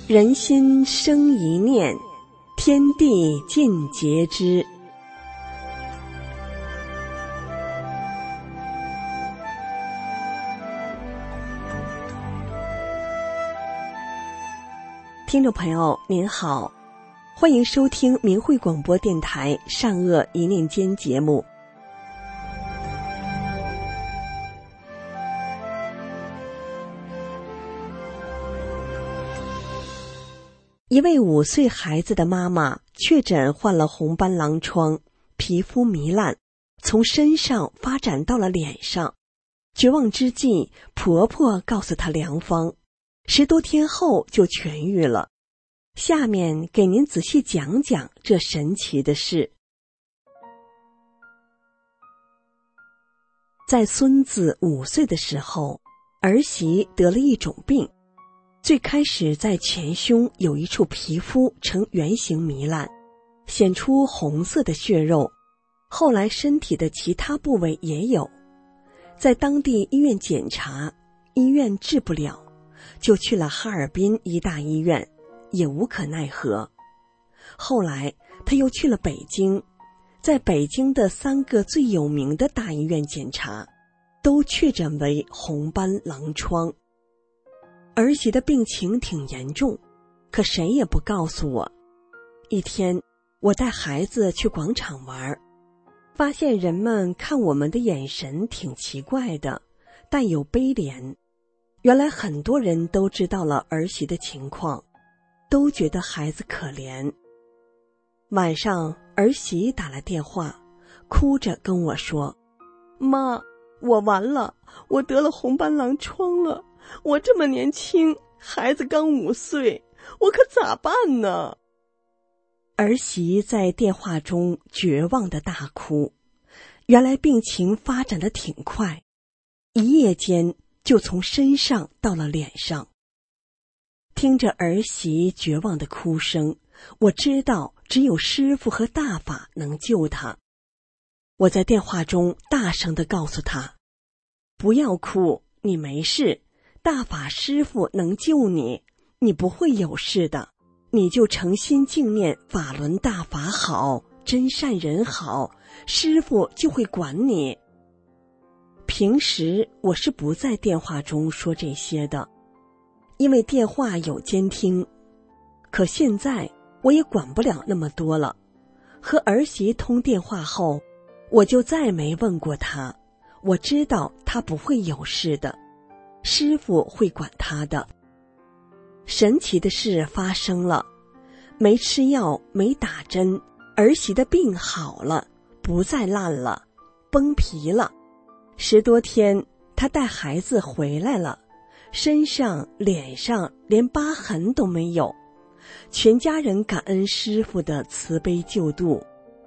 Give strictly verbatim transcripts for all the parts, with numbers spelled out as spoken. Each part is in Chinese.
人心生一念，天地尽皆知。听众朋友您好，欢迎收听明慧广播电台善恶一念间节目。一位五岁孩子的妈妈确诊患了红斑狼疮，皮肤糜烂，从身上发展到了脸上。绝望之际，婆婆告诉她良方，十多天后就痊愈了。下面给您仔细讲讲这神奇的事。在孙子五岁的时候，儿媳得了一种病。最开始在前胸有一处皮肤呈圆形糜烂，显出红色的血肉，后来身体的其他部位也有。在当地医院检查，医院治不了，就去了哈尔滨一大医院，也无可奈何。后来他又去了北京，在北京的三个最有名的大医院检查，都确诊为红斑狼疮。儿媳的病情挺严重，可谁也不告诉我。一天，我带孩子去广场玩，发现人们看我们的眼神挺奇怪的，带有悲怜。原来很多人都知道了儿媳的情况，都觉得孩子可怜。晚上，儿媳打来电话，哭着跟我说：“妈，我完了，我得了红斑狼疮了。我这么年轻，孩子刚五岁，我可咋办呢？”儿媳在电话中绝望地大哭。原来病情发展得挺快，一夜间就从身上到了脸上。听着儿媳绝望的哭声，我知道只有师父和大法能救她。我在电话中大声地告诉她：“不要哭，你没事，大法师父能救你，你不会有事的，你就诚心敬念法轮大法好，真善人好，师父就会管你。”平时我是不在电话中说这些的，因为电话有监听。可现在我也管不了那么多了。和儿媳通电话后，我就再没问过她，我知道她不会有事的，师父会管他的。神奇的事发生了，没吃药，没打针，儿媳的病好了，不再烂了，崩皮了。十多天，她带孩子回来了，身上、脸上连疤痕都没有。全家人感恩师父的慈悲救度。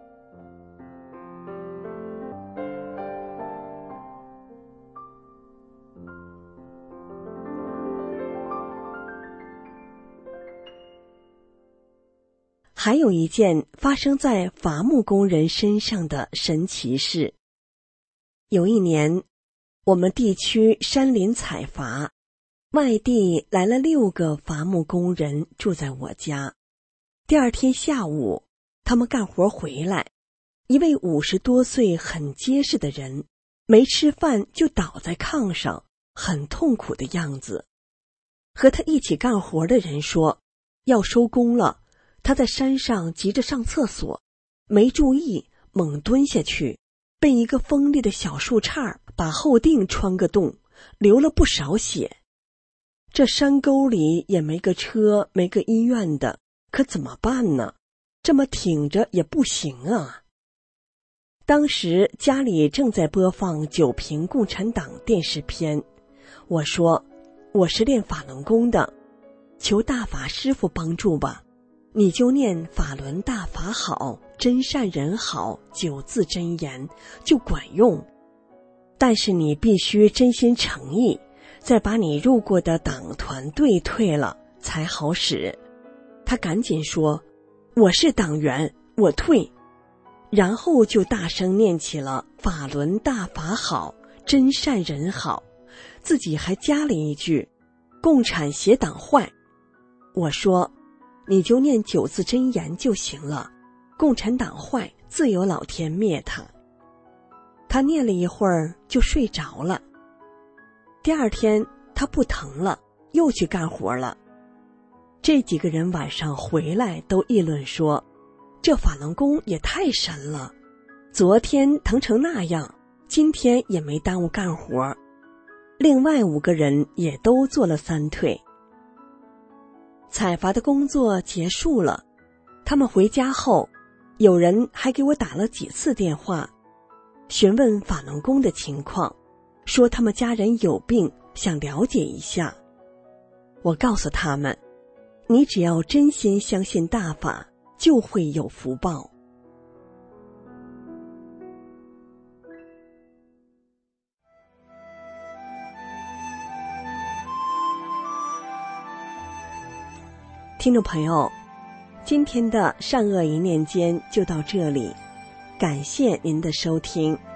还有一件发生在伐木工人身上的神奇事。有一年，我们地区山林采伐，外地来了六个伐木工人住在我家。第二天下午，他们干活回来，一位五十多岁很结实的人，没吃饭就倒在炕上，很痛苦的样子。和他一起干活的人说，要收工了，他在山上急着上厕所，没注意，猛蹲下去，被一个锋利的小树杈把后腚穿个洞，流了不少血。这山沟里也没个车，没个医院的，可怎么办呢？这么挺着也不行啊。当时家里正在播放九平共产党电视片，我说，我是练法轮功的，求大法师父帮助吧。你就念法轮大法好，真善人好九字真言就管用，但是你必须真心诚意，再把你入过的党团队退了才好使。他赶紧说，我是党员，我退。然后就大声念起了法轮大法好，真善人好，自己还加了一句，共产邪党坏。 我说，你就念九字真言就行了，共产党坏，自有老天灭他。他念了一会儿就睡着了。第二天他不疼了，又去干活了。这几个人晚上回来都议论说，这法轮功也太神了，昨天疼成那样，今天也没耽误干活。另外五个人也都做了三退。采伐的工作结束了，他们回家后，有人还给我打了几次电话，询问法轮功的情况，说他们家人有病，想了解一下。我告诉他们，你只要真心相信大法，就会有福报。听众朋友，今天的善恶一念间就到这里，感谢您的收听。